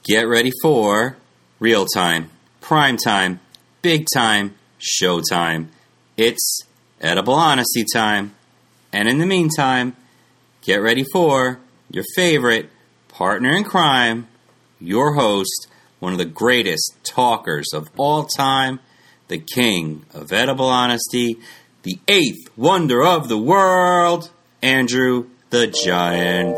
Get ready for real time, prime time, big time, show time. It's edible honesty time. And in the meantime, get ready for your favorite partner in crime, your host, one of the greatest talkers of all time, the king of edible honesty, the eighth wonder of the world, Andrew the Giant.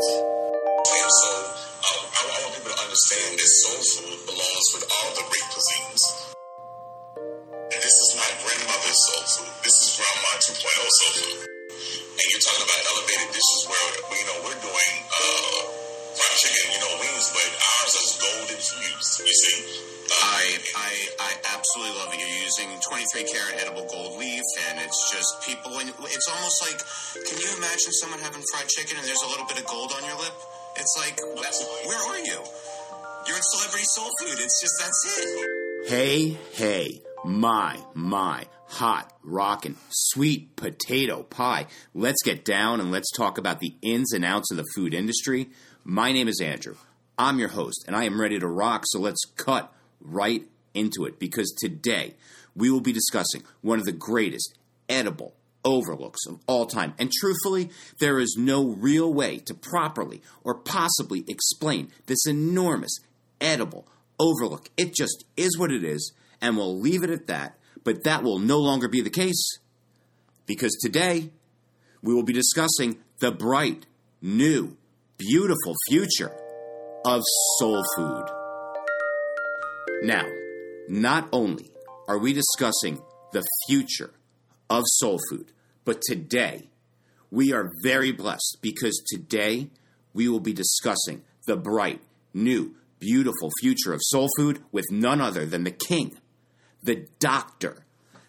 I absolutely love it. You're using 23-karat edible gold leaf, and it's just people. It's almost like, can you imagine someone having fried chicken and there's a little bit of gold on your lip? It's like, where are you? You're in celebrity soul food. It's just, that's it. Hey, my, hot, rockin', sweet potato pie. Let's get down and let's talk about the ins and outs of the food industry. My name is Andrew. I'm your host, and I am ready to rock, so let's cut right into it, because today we will be discussing one of the greatest edible overlooks of all time. And truthfully, there is no real way to properly or possibly explain this enormous edible overlook. It just is what it is, and we'll leave it at that. But that will no longer be the case, because today we will be discussing the bright, new, beautiful future of soul food. Now, not only are we discussing the future of soul food, but today we are very blessed, because today we will be discussing the bright, new, beautiful future of soul food with none other than the king, the doctor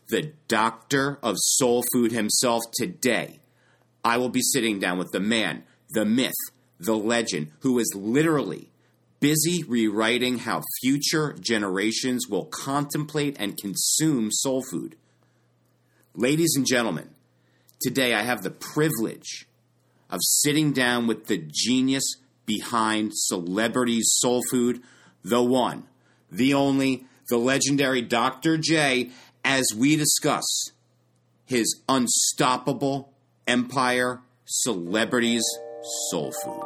of soul food himself. Today, I will be sitting down with the man, the myth, the legend, who is literally busy rewriting how future generations will contemplate and consume soul food. Ladies and gentlemen, today I have the privilege of sitting down with the genius behind celebrity soul food, the one, the only, the legendary Dr. J, as we discuss his unstoppable empire, celebrities soul food.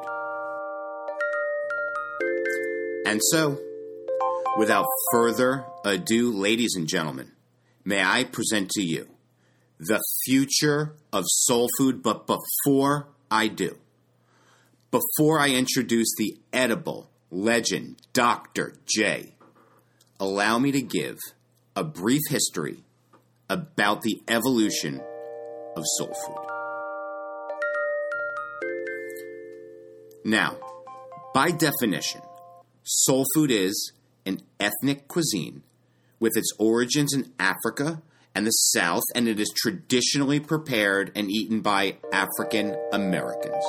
And so, without further ado, ladies and gentlemen, may I present to you the future of soul food. But before I do, before I introduce the edible legend, Dr. J, allow me to give a brief history about the evolution of soul food. Now, by definition, soul food is an ethnic cuisine with its origins in Africa and the South, and it is traditionally prepared and eaten by African Americans.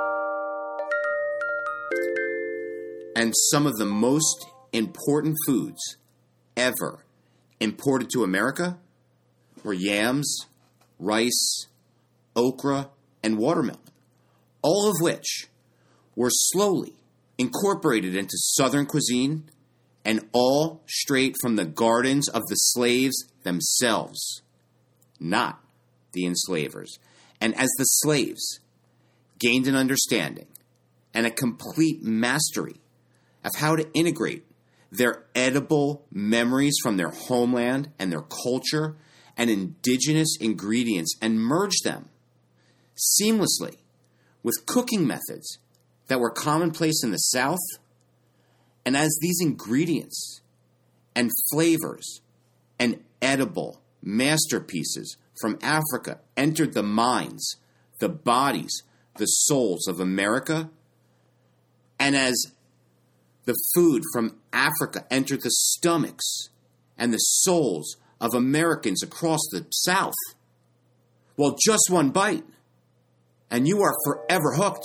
And some of the most important foods ever imported to America were yams, rice, okra, and watermelon, all of which were slowly incorporated into Southern cuisine, and all straight from the gardens of the slaves themselves, not the enslavers. And as the slaves gained an understanding and a complete mastery of how to integrate their edible memories from their homeland and their culture and indigenous ingredients and merge them seamlessly with cooking methods that were commonplace in the South, and as these ingredients and flavors and edible masterpieces from Africa entered the minds, the bodies, the souls of America, and as the food from Africa entered the stomachs and the souls of Americans across the South, well, just one bite, and you are forever hooked.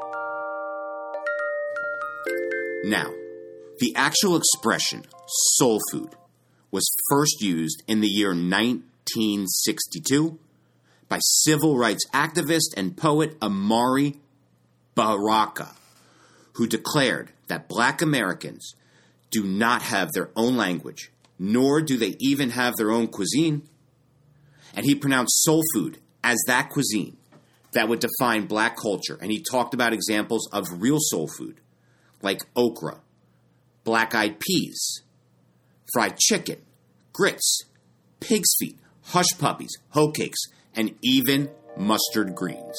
Now, the actual expression soul food was first used in the year 1962 by civil rights activist and poet Amari Baraka, who declared that black Americans do not have their own language, nor do they even have their own cuisine. And he pronounced soul food as that cuisine that would define black culture. And he talked about examples of real soul food, like okra, black-eyed peas, fried chicken, grits, pig's feet, hush puppies, hoe cakes, and even mustard greens.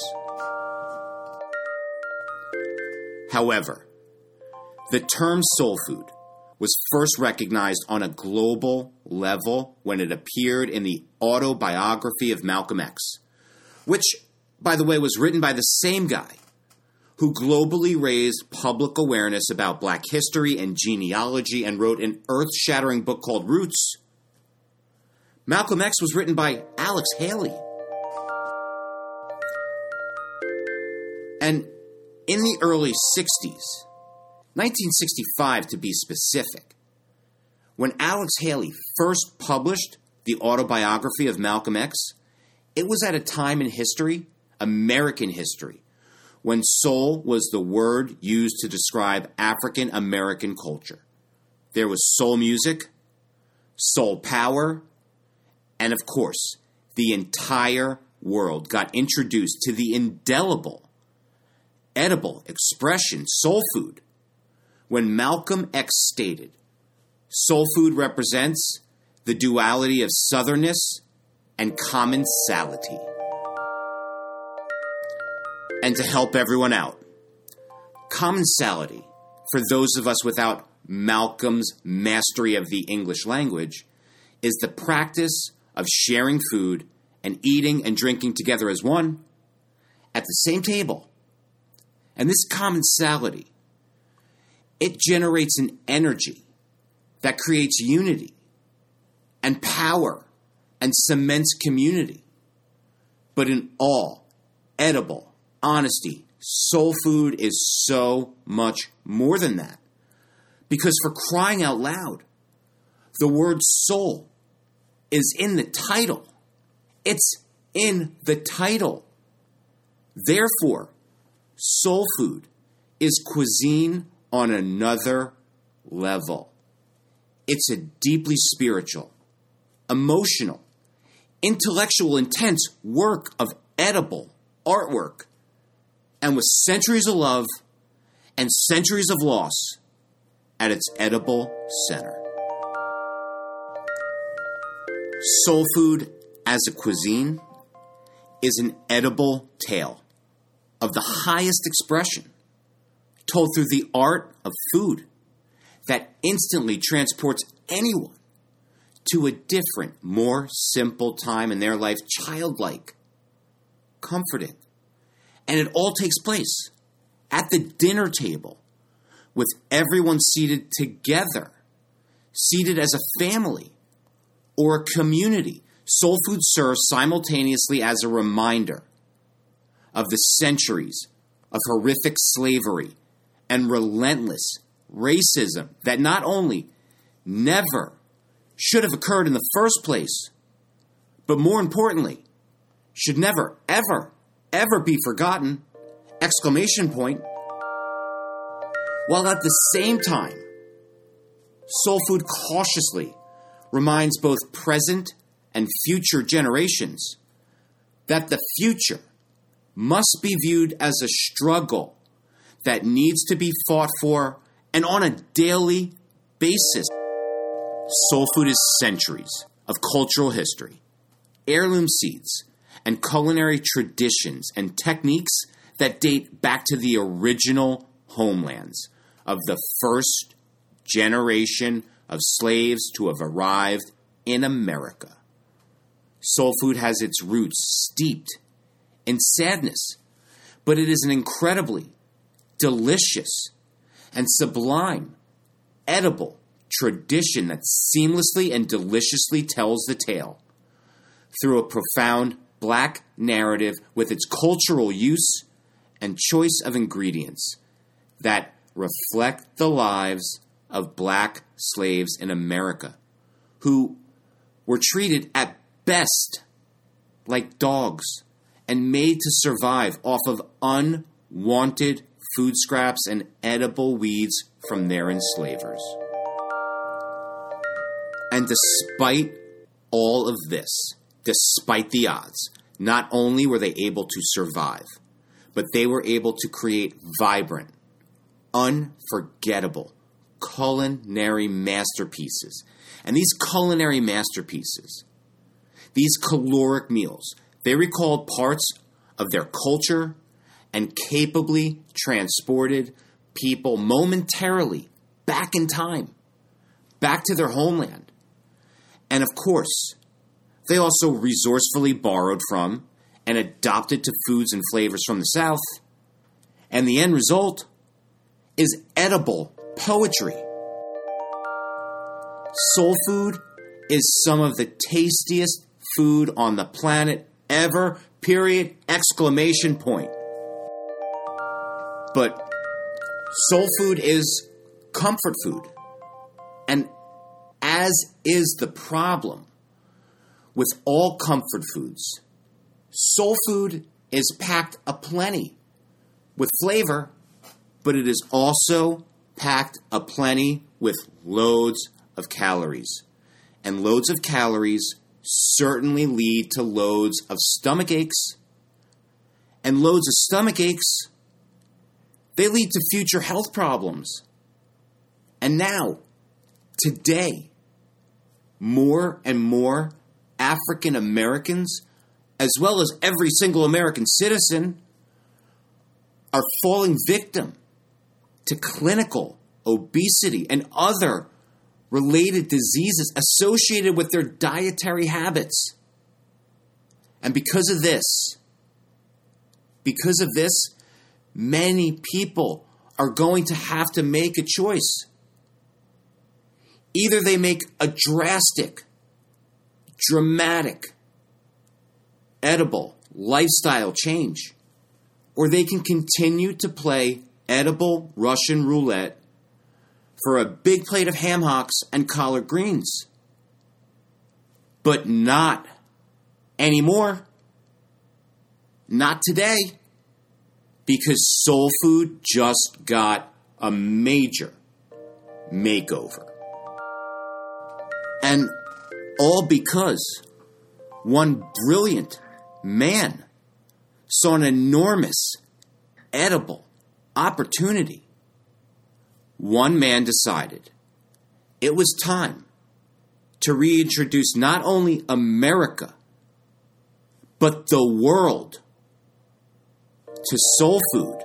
However, the term soul food was first recognized on a global level when it appeared in the autobiography of Malcolm X, which, by the way, was written by the same guy who globally raised public awareness about black history and genealogy and wrote an earth-shattering book called Roots. Malcolm X was written by Alex Haley. And in the early 60s, 1965 to be specific, when Alex Haley first published the autobiography of Malcolm X, it was at a time in history, American history, when soul was the word used to describe African American culture. There was soul music, soul power, and of course, the entire world got introduced to the indelible, edible expression soul food when Malcolm X stated, "Soul food represents the duality of southernness and commensality." And to help everyone out, commensality, for those of us without Malcolm's mastery of the English language, is the practice of sharing food and eating and drinking together as one at the same table. And this commensality, it generates an energy that creates unity and power and cements community. But in all edible honesty, soul food is so much more than that. Because for crying out loud, the word soul is in the title. It's in the title. Therefore, soul food is cuisine on another level. It's a deeply spiritual, emotional, intellectual, intense work of edible artwork, and with centuries of love and centuries of loss at its edible center. Soul food as a cuisine is an edible tale of the highest expression, told through the art of food that instantly transports anyone to a different, more simple time in their life, childlike, comforting. And it all takes place at the dinner table with everyone seated together, seated as a family or a community. Soul food serves simultaneously as a reminder of the centuries of horrific slavery and relentless racism that not only never should have occurred in the first place, but more importantly, should never, ever, ever be forgotten! Exclamation point. While at the same time, soul food cautiously reminds both present and future generations that the future must be viewed as a struggle that needs to be fought for and on a daily basis. Soul food is centuries of cultural history, heirloom seeds, and culinary traditions and techniques that date back to the original homelands of the first generation of slaves to have arrived in America. Soul food has its roots steeped in sadness, but it is an incredibly delicious and sublime, edible tradition that seamlessly and deliciously tells the tale through a profound black narrative with its cultural use and choice of ingredients that reflect the lives of black slaves in America who were treated at best like dogs and made to survive off of unwanted food scraps and edible weeds from their enslavers. And despite all of this, despite the odds, not only were they able to survive, but they were able to create vibrant, unforgettable culinary masterpieces. And these culinary masterpieces, these caloric meals, they recalled parts of their culture and capably transported people momentarily back in time, back to their homeland. And of course, they also resourcefully borrowed from and adopted to foods and flavors from the South. And the end result is edible poetry. Soul food is some of the tastiest food on the planet ever, period, exclamation point. But soul food is comfort food. And as is the problem with all comfort foods, soul food is packed aplenty with flavor, but it is also packed aplenty with loads of calories. And loads of calories certainly lead to loads of stomach aches. And loads of stomach aches, they lead to future health problems. And now, today, more and more African Americans, as well as every single American citizen, are falling victim to clinical obesity and other related diseases associated with their dietary habits. And because of this, many people are going to have to make a choice. Either they make a drastic, dramatic, edible lifestyle change, or they can continue to play edible Russian roulette for a big plate of ham hocks and collard greens. But not anymore. Not today. Because soul food just got a major makeover. And all because one brilliant man saw an enormous edible opportunity. One man decided it was time to reintroduce not only America, but the world to soul food.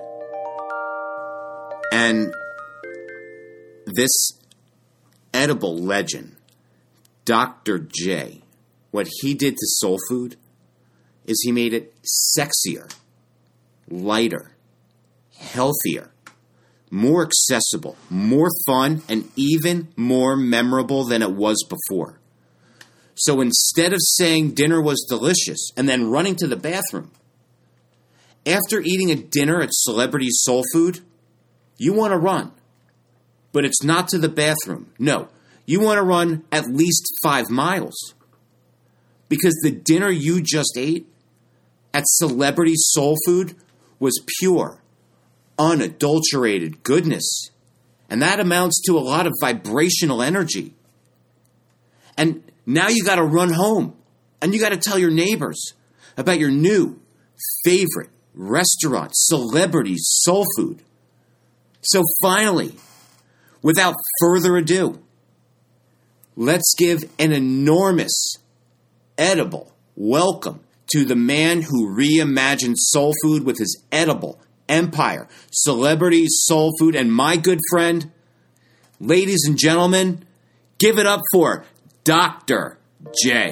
And this edible legend, Dr. J, what he did to soul food is he made it sexier, lighter, healthier, more accessible, more fun, and even more memorable than it was before. So instead of saying dinner was delicious and then running to the bathroom, after eating a dinner at Celebrity Soul Food, you want to run. But it's not to the bathroom. No, you want to run at least 5 miles. Because the dinner you just ate at Celebrity Soul Food was pure, unadulterated goodness. And that amounts to a lot of vibrational energy. And now you got to run home. And you got to tell your neighbors about your new favorite restaurant, Celebrity Soul Food. So finally, without further ado, let's give an enormous, edible welcome to the man who reimagined soul food with his edible empire, Celebrity Soul Food, and my good friend, ladies and gentlemen, give it up for Dr. J.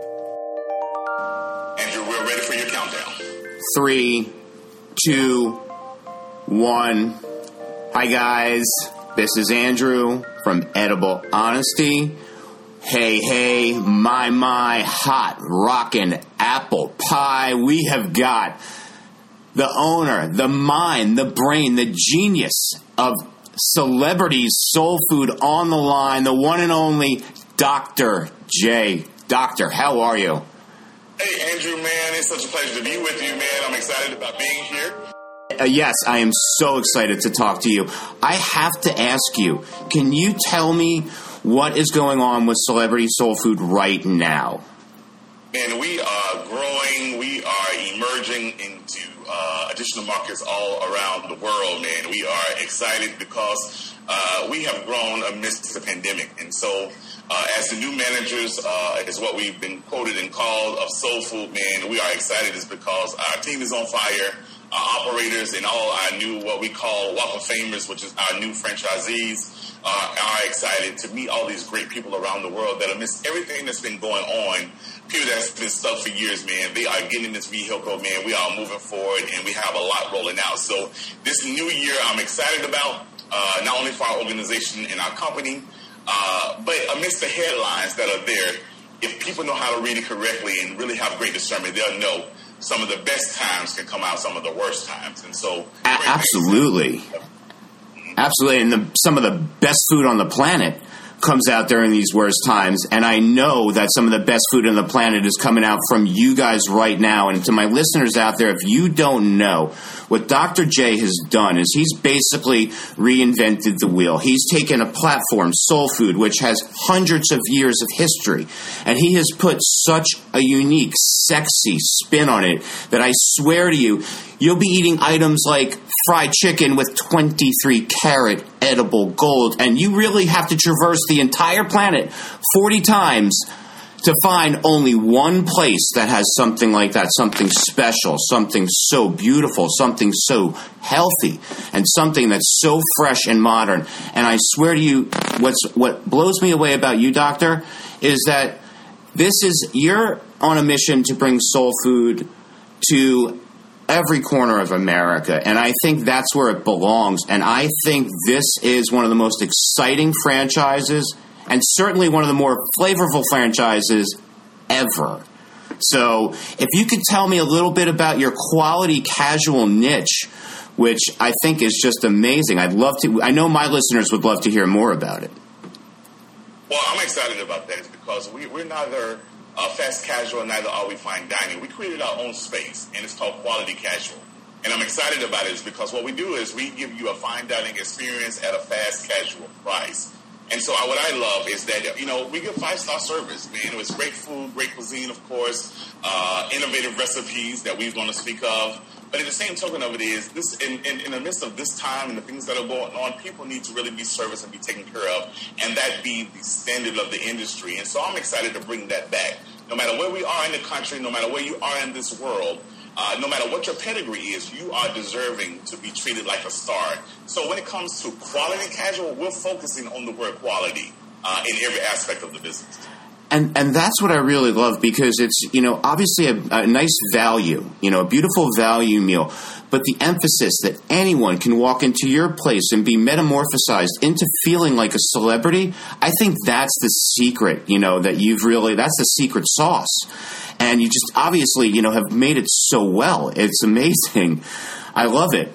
Andrew, we're ready for your countdown. 3, 2, 1. Hi guys, this is Andrew from Edible Honesty. Hey, my hot rockin' apple pie. We have got the owner, the mind, the brain, the genius of Celebrity Soul Food on the line, the one and only Dr. J. Doctor, how are you? Hey, Andrew, man, it's such a pleasure to be with you, man. I'm excited about being here. Yes, I am so excited to talk to you. I have to ask you, can you tell me what is going on with Celebrity Soul Food right now? Man, we are growing. We are emerging into additional markets all around the world, man. We are excited because we have grown amidst the pandemic. And so as the new managers is what we've been quoted and called of Soul Food, man, we are excited is because our team is on fire. Our operators and all our new, what we call Walk of Famers, which is our new franchisees, are excited to meet all these great people around the world that amidst everything that's been going on, people that's been stuck for years, man, they are getting in this vehicle, man. We are moving forward, and we have a lot rolling out. So this new year I'm excited about, not only for our organization and our company, but amidst the headlines that are there, if people know how to read it correctly and really have great discernment, they'll know some of the best times can come out some of the worst times. And so absolutely. Absolutely. And some of the best food on the planet comes out during these worst times. And I know that some of the best food on the planet is coming out from you guys right now. And to my listeners out there, if you don't know, what Dr. J has done is he's basically reinvented the wheel. He's taken a platform, Soul Food, which has hundreds of years of history, and he has put such a unique, sexy spin on it that I swear to you, you'll be eating items like fried chicken with 23-karat edible gold, and you really have to traverse the entire planet 40 times to find only one place that has something like that, something special, something so beautiful, something so healthy, and something that's so fresh and modern. And I swear to you, what blows me away about you, Doctor, is that you're on a mission to bring soul food to every corner of America, and I think that's where it belongs. And I think this is one of the most exciting franchises, and certainly one of the more flavorful franchises ever. So if you could tell me a little bit about your quality casual niche, which I think is just amazing. I'd love to. I know my listeners would love to hear more about it. Well, I'm excited about that because we're neither fast casual, neither are we fine dining. We created our own space, and it's called Quality Casual. And I'm excited about it because what we do is we give you a fine dining experience at a fast casual price. And so what I love is that, we give 5-star service, man. It was great food, great cuisine, of course, innovative recipes that we're going to speak of. But at the same token of it is, this in the midst of this time and the things that are going on, people need to really be serviced and be taken care of, and that be the standard of the industry. And so I'm excited to bring that back. No matter where we are in the country, no matter where you are in this world, no matter what your pedigree is, you are deserving to be treated like a star. So when it comes to quality casual, we're focusing on the word quality in every aspect of the business. And that's what I really love, because it's, obviously a nice value, a beautiful value meal, but the emphasis that anyone can walk into your place and be metamorphosized into feeling like a celebrity, I think that's the secret, that's the secret sauce. And you just obviously, have made it so well. It's amazing. I love it.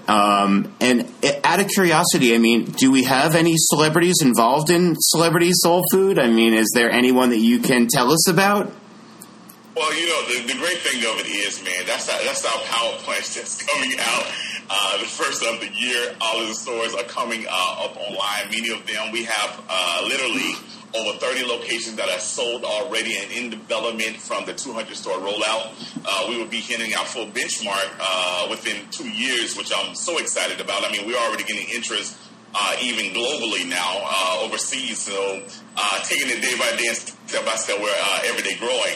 And out of curiosity, do we have any celebrities involved in Celebrity Soul Food? Is there anyone that you can tell us about? Well, the great thing of it is, man, that's our PowerPoint that's coming out. The first of the year, all of the stores are coming up online. Many of them, we have literally over 30 locations that are sold already and in development from the 200-store rollout. We will be hitting our full benchmark within 2 years, which I'm so excited about. We're already getting interest even globally now, overseas. So taking it day by day and step by step, we're every day growing.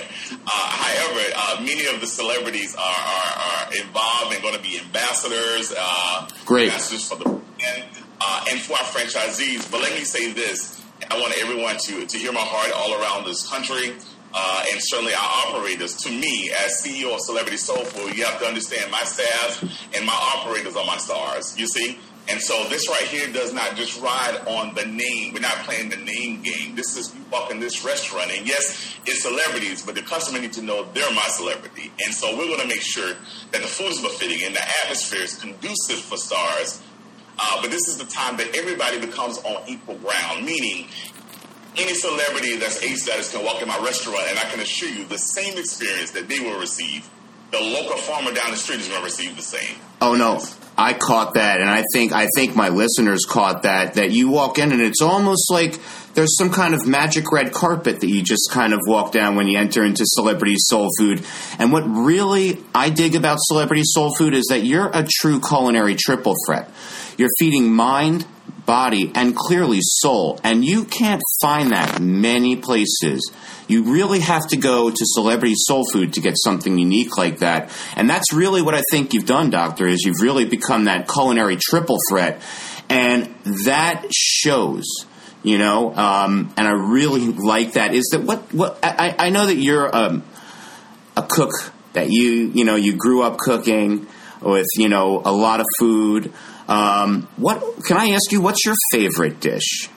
However, many of the celebrities are involved and going to be ambassadors. Great. Ambassadors for the brand and for our franchisees. But let me say this. I want everyone to hear my heart all around this country, and certainly our operators. To me, as CEO of Celebrity Soul Food, you have to understand my staff and my operators are my stars, you see? And so this right here does not just ride on the name. We're not playing the name game. This is, you walk in this restaurant, and yes, it's celebrities, but the customer needs to know they're my celebrity. And so we're going to make sure that the food is befitting and the atmosphere is conducive for stars. But this is the time that everybody becomes on equal ground, meaning any celebrity that's A-status can walk in my restaurant, and I can assure you the same experience that they will receive, the local farmer down the street is going to receive the same. Oh, no. I caught that, and I think my listeners caught that you walk in and it's almost like there's some kind of magic red carpet that you just kind of walk down when you enter into Celebrity Soul Food. And what really I dig about Celebrity Soul Food is that you're a true culinary triple threat. You're feeding mind, body, and clearly soul, and you can't find that many places. You really have to go to Celebrity Soul Food to get something unique like that. And that's really what I think you've done, Doctor, is you've really become that culinary triple threat. And that shows, and I really like that. Is that what I know that you're a cook, that you grew up cooking with, a lot of food. What can I ask you, what's your favorite dish?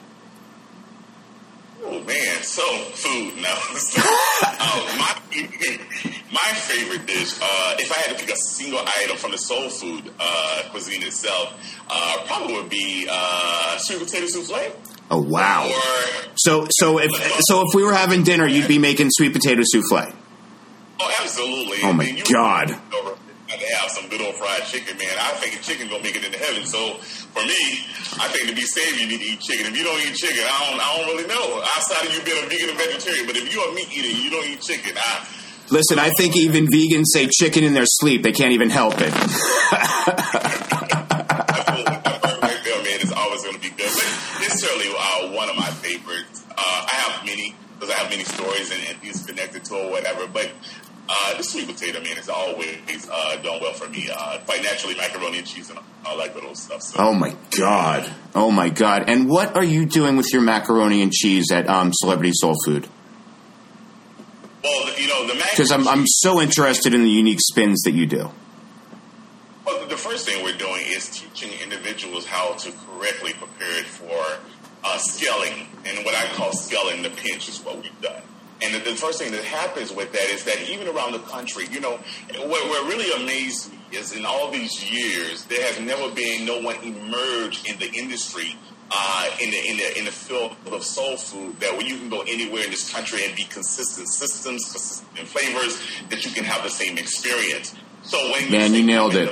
Oh man, food now. My favorite dish, if I had to pick a single item from the soul food cuisine itself, probably would be sweet potato souffle. Oh wow! So if we were having dinner, you'd be making sweet potato souffle. Oh, absolutely! Oh my God! To have some good old fried chicken, man. I think chicken gonna make it into heaven. So for me, I think to be saved, you need to eat chicken. If you don't eat chicken, I don't really know. Outside of you being a vegan and vegetarian, but if you're a meat eater, you don't eat chicken. Listen, I think even vegans say chicken in their sleep. They can't even help it. Absolutely, right there, man. It's always gonna be good. But it's certainly one of my favorites. I have many because I have many stories and things connected to it, or whatever. But the sweet potato, man, is always done well for me. Quite naturally, macaroni and cheese and all that good old stuff. So. Oh my God! And what are you doing with your macaroni and cheese at Celebrity Soul Food? Well, the macaroni, because I'm so interested in the unique spins that you do. Well, the first thing we're doing is teaching individuals how to correctly prepare it for scaling, and what I call scaling the pinch is what we've done. And the first thing that happens with that is that even around the country, what really amazed me is in all these years, there has never been no one emerge in the industry, in the field of soul food, that where you can go anywhere in this country and be consistent systems, consistent flavors, that you can have the same experience. So when you nailed it.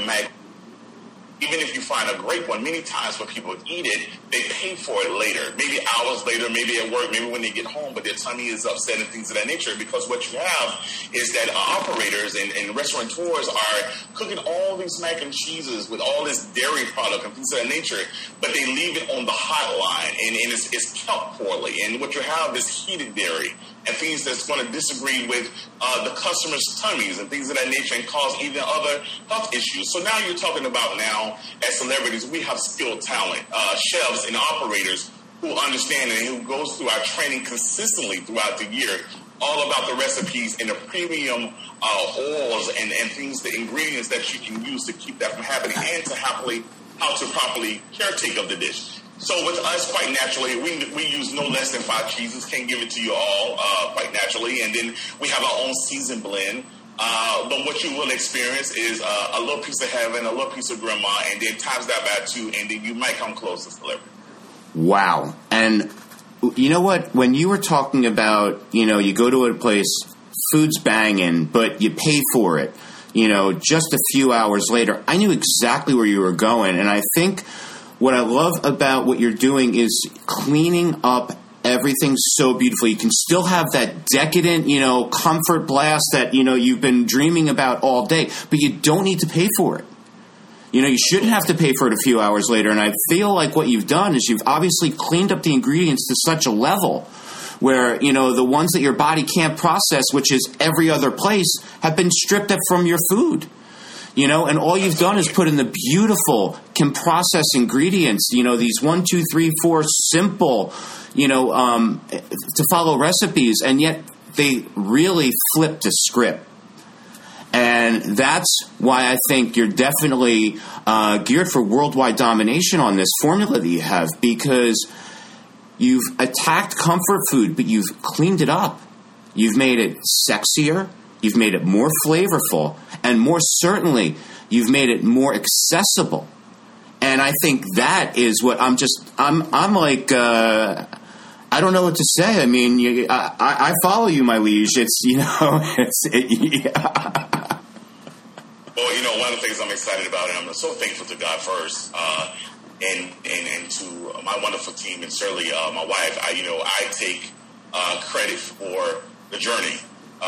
Even if you find a great one, many times when people eat it, they pay for it later, maybe hours later, maybe at work, maybe when they get home, but their tummy is upset and things of that nature, because what you have is that operators and restaurateurs are cooking all these mac and cheeses with all this dairy product and things of that nature, but they leave it on the hot line, and it's kept poorly. And what you have is heated dairy and things that's going to disagree with the customer's tummies and things of that nature and cause even other health issues. So now you're talking about as celebrities, we have skilled talent, chefs and operators who understand and who goes through our training consistently throughout the year, all about the recipes and the premium oils and things, the ingredients that you can use to keep that from happening, and to how to properly caretake of the dish. So with us, quite naturally, we use no less than 5 cheeses. Can't give it to you all quite naturally. And then we have our own seasoned blend. But what you will experience is a little piece of heaven, a little piece of grandma, and then times that by 2, and then you might come close to celebrity. Wow. And you know what? When you were talking about, you go to a place, food's banging, but you pay for it, just a few hours later, I knew exactly where you were going. And I think what I love about what you're doing is cleaning up everything so beautifully. You can still have that decadent, comfort blast that, you've been dreaming about all day, but you don't need to pay for it. You shouldn't have to pay for it a few hours later. And I feel like what you've done is you've obviously cleaned up the ingredients to such a level where, the ones that your body can't process, which is every other place, have been stripped up from your food. And all you've done is put in the beautiful, can process ingredients, these 1, 2, 3, 4 simple, to follow recipes, and yet they really flip the script. And that's why I think you're definitely geared for worldwide domination on this formula that you have, because you've attacked comfort food, but you've cleaned it up. You've made it sexier. You've made it more flavorful, and more certainly, you've made it more accessible. And I think that is what I'm like, I don't know what to say. I mean, I follow you, my liege. It's, Well, one of the things I'm excited about, and I'm so thankful to God first, and to my wonderful team, and certainly my wife. I take credit for the journey,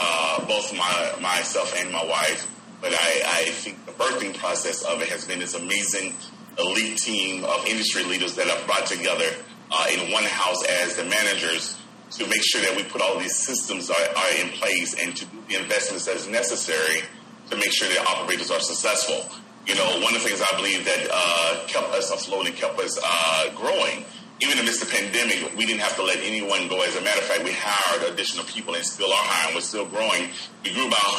both myself and my wife. But I think the birthing process of it has been this amazing elite team of industry leaders that are brought together in one house as the managers to make sure that we put all these systems are in place and to do the investments that is necessary to make sure that operators are successful. One of the things I believe that kept us afloat and kept us growing, even amidst the pandemic, we didn't have to let anyone go. As a matter of fact, we hired additional people and still are hiring. We're still growing. We grew about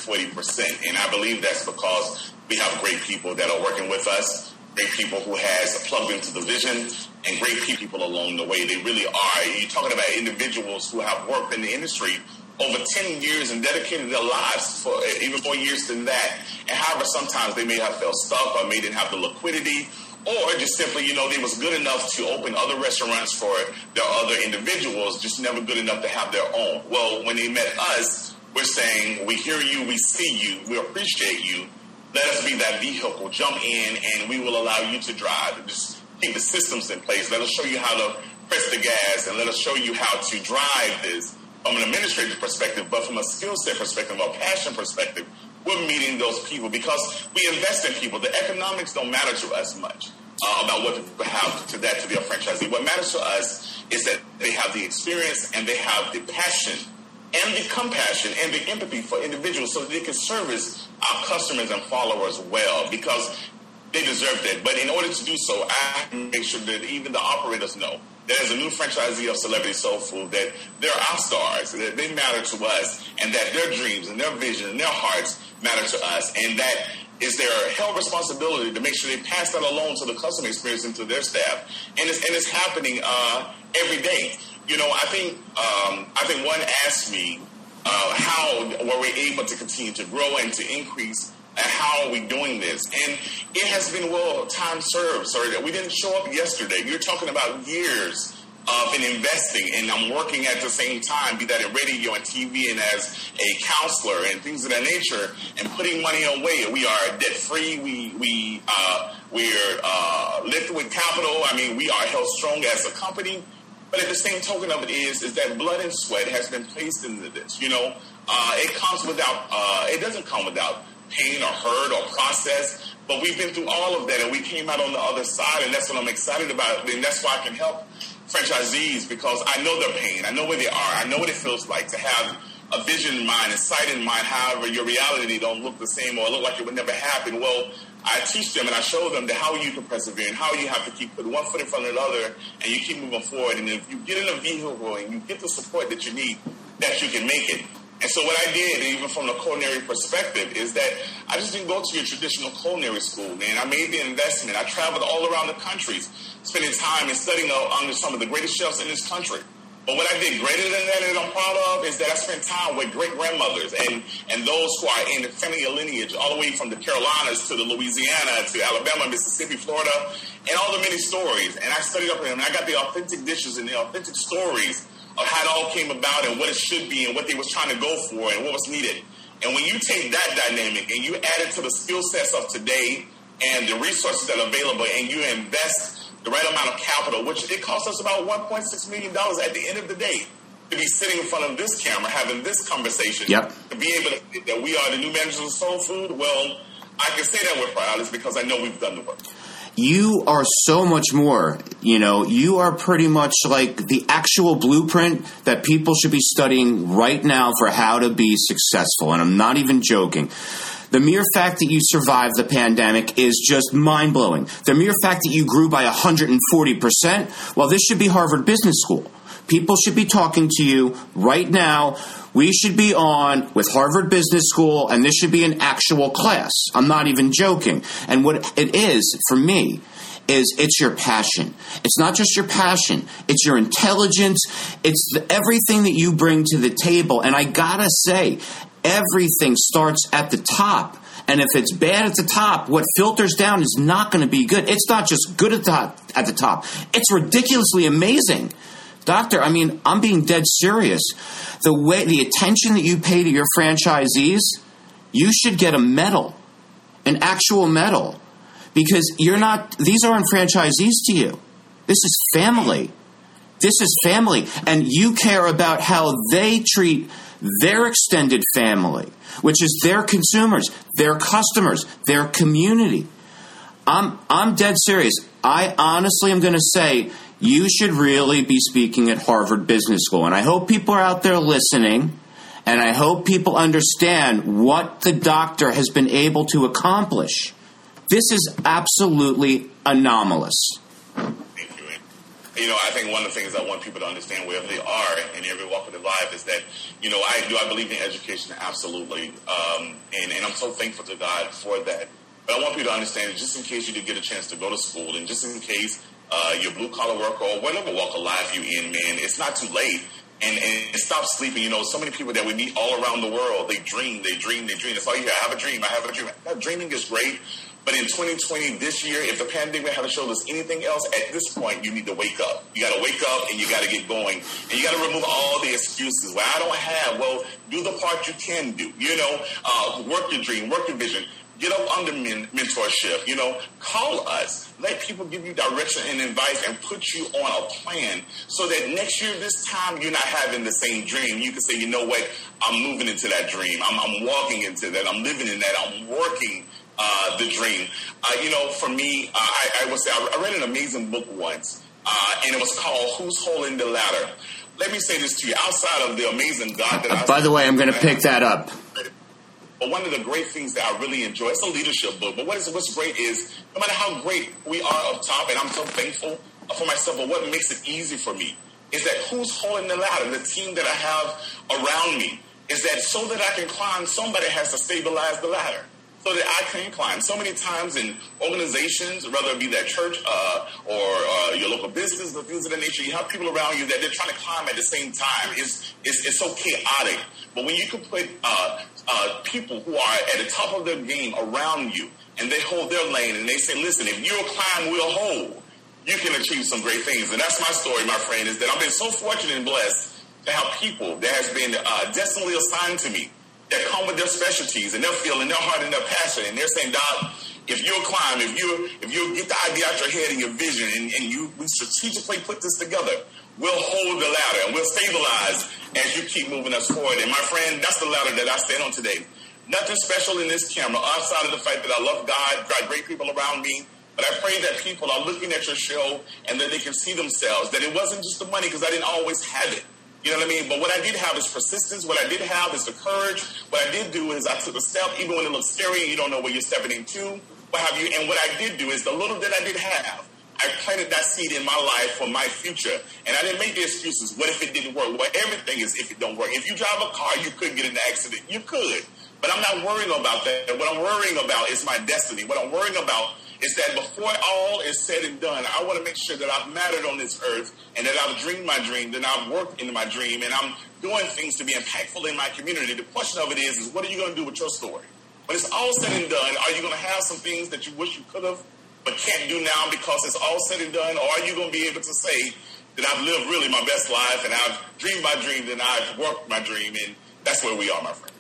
140%. And I believe that's because we have great people that are working with us, great people who has plugged into the vision, and great people along the way. They really are. You're talking about individuals who have worked in the industry over 10 years and dedicated their lives for even more years than that. And however, sometimes they may have felt stuck or may didn't have the liquidity, or just simply, they was good enough to open other restaurants for their other individuals, just never good enough to have their own. Well, when they met us, we're saying, we hear you, we see you, we appreciate you. Let us be that vehicle. Jump in, and we will allow you to drive. Just keep the systems in place. Let us show you how to press the gas, and let us show you how to drive this from an administrative perspective, but from a skill set perspective, a passion perspective. We're meeting those people because we invest in people. The economics don't matter to us much about what people have to their franchisee. What matters to us is that they have the experience and they have the passion and the compassion and the empathy for individuals so that they can service our customers and followers well, because they deserve that. But in order to do so, I have to make sure that even the operators know that as a new franchisee of Celebrity Soul Food, that they're our stars, that they matter to us, and that their dreams and their vision and their hearts matter to us, and that is their held responsibility to make sure they pass that along to the customer experience and to their staff. And it's happening every day. I think one asked me how were we able to continue to grow and to increase, and how are we doing this? And it has been time served. Sorry that we didn't show up yesterday. You're talking about years of investing, and I'm working at the same time, be that in radio and TV and as a counselor and things of that nature, and putting money away. We are debt free. We're lifted with capital. I mean, we are held strong as a company. But at the same token of it is that blood and sweat has been placed into this. It comes without. It doesn't come without pain or hurt or process. But we've been through all of that, and we came out on the other side, and that's what I'm excited about. And that's why I can help franchisees, because I know their pain. I know where they are. I know what it feels like to have a vision in mind, a sight in mind. However, your reality don't look the same or look like it would never happen. Well, I teach them and I show them how you can persevere and how you have to keep putting one foot in front of the other, and you keep moving forward. And if you get in a vehicle and you get the support that you need, that you can make it. And so what I did, even from the culinary perspective, is that I just didn't go to your traditional culinary school, man. I made the investment. I traveled all around the country, spending time and studying under some of the greatest chefs in this country. But what I did greater than that, and I'm proud of, is that I spent time with great-grandmothers and those who are in the family lineage, all the way from the Carolinas to the Louisiana to Alabama, Mississippi, Florida, and all the many stories. And I studied up with them, and I got the authentic dishes and the authentic stories of how it all came about and what it should be and what they was trying to go for and what was needed. And when you take that dynamic and you add it to the skill sets of today and the resources that are available, and you invest the right amount of capital, which it costs us about $1.6 million at the end of the day to be sitting in front of this camera having this conversation, to be able to say that we are the new managers of Soul Food. Well, I can say that with pride is because I know we've done the work. You are so much more. You are pretty much like the actual blueprint that people should be studying right now for how to be successful. And I'm not even joking. The mere fact that you survived the pandemic is just mind-blowing. The mere fact that you grew by 140%, well, this should be Harvard Business School. People should be talking to you right now. We should be on with Harvard Business School, and this should be an actual class. I'm not even joking. And what it is, for me, is it's your passion. It's not just your passion. It's your intelligence. It's everything that you bring to the table. And I gotta say, everything starts at the top. And if it's bad at the top, what filters down is not going to be good. It's not just good at the top. It's ridiculously amazing. Doctor, I mean, I'm being dead serious. The attention that you pay to your franchisees, you should get a medal. an actual medal, because these aren't franchisees to you. This is family. This is family. And you care about how they treat their extended family, which is their consumers, their customers, their community. I'm dead serious. I honestly am going to say you should really be speaking at Harvard Business School. And I hope people are out there listening, and I hope people understand what the doctor has been able to accomplish. This is absolutely anomalous. You know, I think one of the things I want people to understand wherever they are in every walk of their life is that, you know, I believe in education, absolutely. And I'm so thankful to God for that. But I want people to understand that just in case you did get a chance to go to school, and just in case you're blue-collar worker or whatever walk of life you're in, man, it's not too late. And stop sleeping. You know, so many people that we meet all around the world, they dream. That's all you hear. I have a dream. That dreaming is great. But in 2020, this year, if the pandemic hasn't showed us anything else, at this point, you need to wake up. You got to wake up and you got to get going. And you got to remove all the excuses. Well, I don't have. Well, do the part you can do. You know, work your dream, work your vision. Get up under mentorship. You know, call us. Let people give you direction and advice and put you on a plan so that next year, this time, you're not having the same dream. You can say, you know what, I'm moving into that dream. I'm walking into that. I'm living in that. I'm working the dream. You know, for me, I would say I read an amazing book once, and it was called Who's Holding the Ladder? Let me say this to you. Outside of the amazing God that By the way, I'm going to pick that up. But one of the great things that I really enjoy, it's a leadership book, but what's great is no matter how great we are up top, and I'm so thankful for myself, but what makes it easy for me is that who's holding the ladder, the team that I have around me, is that so that I can climb, somebody has to stabilize the ladder so that I can climb. So many times in organizations, whether it be that church or your local business or things of that nature, you have people around you that they're trying to climb at the same time. It's so chaotic. But when you can put people who are at the top of their game around you and they hold their lane and they say, listen, if you'll climb, we'll hold, you can achieve some great things. And that's my story, my friend, is that I've been so fortunate and blessed to have people that has been destinally assigned to me that come with their specialties and their feel and their heart and their passion. And they're saying, Doc, if you'll climb, if you'll get the idea out your head and your vision and we strategically put this together, we'll hold the ladder and we'll stabilize as you keep moving us forward. And my friend, that's the ladder that I stand on today. Nothing special in this camera outside of the fact that I love God, got great people around me. But I pray that people are looking at your show and that they can see themselves, that it wasn't just the money because I didn't always have it. You know what I mean? But what I did have is persistence. What I did have is the courage. What I did do is I took a step, even when it looks scary and you don't know where you're stepping into, what have you. And what I did do is the little that I did have, I planted that seed in my life for my future. And I didn't make the excuses. What if it didn't work? Well, everything is if it don't work. If you drive a car, you could get in an accident. You could. But I'm not worrying about that. What I'm worrying about is my destiny. What I'm worrying about is that before all is said and done, I want to make sure that I've mattered on this earth and that I've dreamed my dream, that I've worked into my dream, and I'm doing things to be impactful in my community. The question of it is what are you going to do with your story? When it's all said and done, are you going to have some things that you wish you could have but can't do now because it's all said and done? Or are you going to be able to say that I've lived really my best life and I've dreamed my dream and I've worked my dream? And that's where we are, my friend.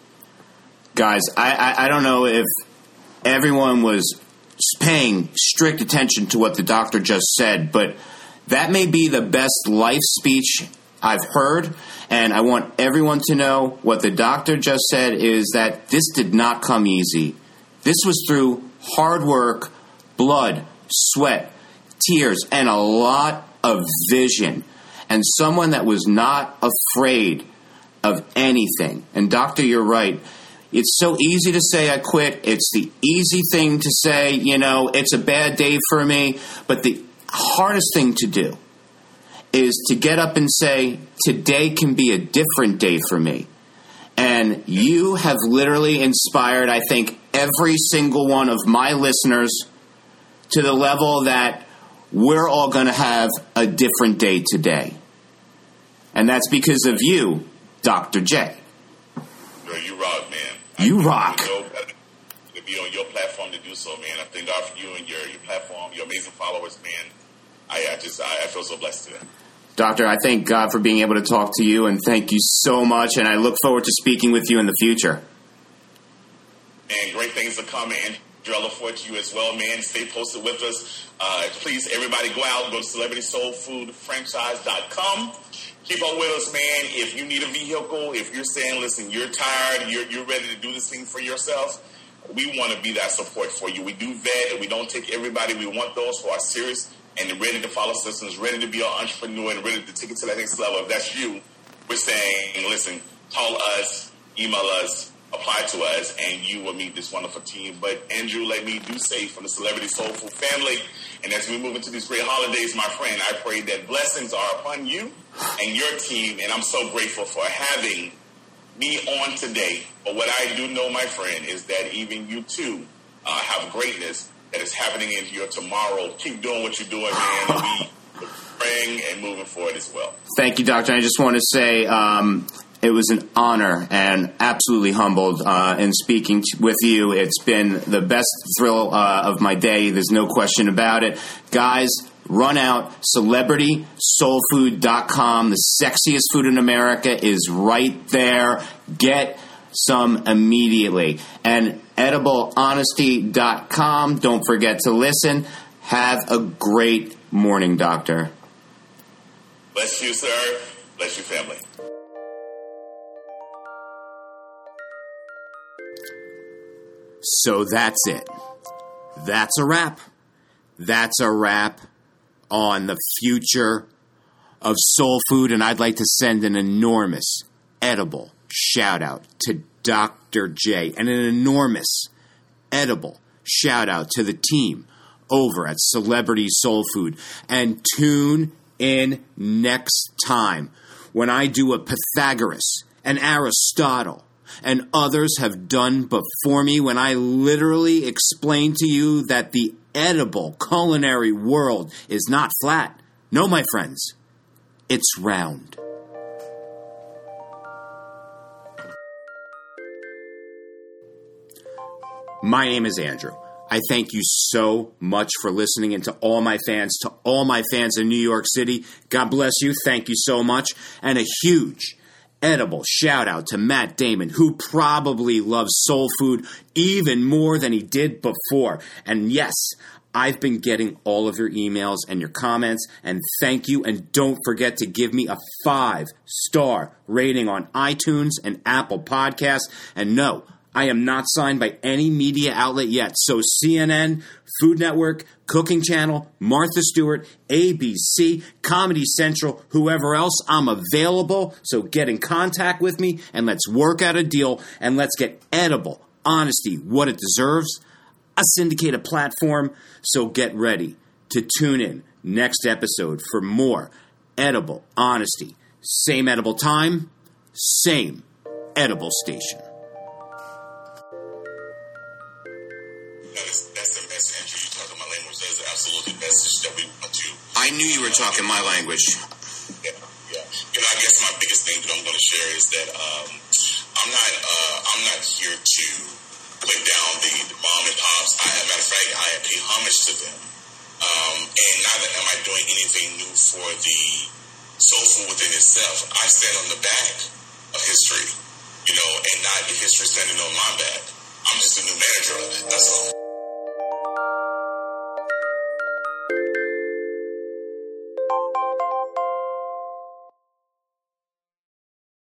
Guys, I don't know if everyone was paying strict attention to what the doctor just said, but that may be the best life speech I've heard, and I want everyone to know what the doctor just said is that this did not come easy. This was through hard work, blood, sweat, tears, and a lot of vision, and someone that was not afraid of anything. And doctor, you're right. It's so easy to say I quit. It's the easy thing to say, you know, it's a bad day for me. But the hardest thing to do is to get up and say, today can be a different day for me. And you have literally inspired, I think, every single one of my listeners to the level that we're all going to have a different day today. And that's because of you, Dr. J. You rock, man. You rock. To be on your platform to do so, man. I thank God for you and your platform, your amazing followers, man. I feel so blessed today. Doctor, I thank God for being able to talk to you, and thank you so much, and I look forward to speaking with you in the future. And great things are coming. And Drella for to you as well, man. Stay posted with us. Please, everybody, go out, go to celebritysoulfoodfranchise.com. Keep up with us, man. If you need a vehicle, if you're saying, listen, you're tired, you're ready to do this thing for yourself, we want to be that support for you. We do vet, and we don't take everybody. We want those who are serious and ready to follow systems, ready to be an entrepreneur, and ready to take it to that next level. If that's you, we're saying, listen, call us, email us, apply to us, and you will meet this wonderful team. But Andrew, let me do say from the Celebrity Soul Food family, and as we move into these great holidays, my friend, I pray that blessings are upon you and your team, and I'm so grateful for having me on today. But what I do know, my friend, is that even you too have greatness that is happening in your tomorrow. Keep doing what you're doing, man. We praying and moving forward as well. Thank you, Doctor. I just want to say it was an honor and absolutely humbled in speaking with you. It's been the best thrill of my day. There's no question about it. Guys, run out, celebritysoulfood.com. The sexiest food in America is right there. Get some immediately. And ediblehonesty.com. Don't forget to listen. Have a great morning, Doctor. Bless you, sir. Bless you, family. So that's it. That's a wrap. That's a wrap on the future of soul food, and I'd like to send an enormous edible shout out to Dr. J and an enormous edible shout out to the team over at Celebrity Soul Food. And tune in next time when I do a Pythagoras, an Aristotle, and others have done before me, when I literally explain to you that the edible culinary world is not flat. No, my friends, it's round. My name is Andrew. I thank you so much for listening, and to all my fans in New York City, God bless you. Thank you so much. And a huge edible shout out to Matt Damon, who probably loves soul food even more than he did before. And yes, I've been getting all of your emails and your comments, and thank you. And don't forget to give me a 5-star rating on iTunes and Apple Podcasts. And no, I am not signed by any media outlet yet. So CNN, Food Network, Cooking Channel, Martha Stewart, ABC, Comedy Central, whoever else, I'm available. So get in contact with me and let's work out a deal, and let's get edible honesty what it deserves, a syndicated platform. So get ready to tune in next episode for more edible honesty. Same edible time, same edible station. That's the message. Andrew, you talking my language. That's the absolute message that we want to. I knew you were talking my language. Yeah. You know, I guess my biggest thing that I'm going to share is that I'm not here to put down the mom and pops. As a matter of fact, I pay homage to them. And neither am I doing anything new for the soul food within itself. I stand on the back of history, and not the history standing on my back. I'm just a new manager of it. That's all.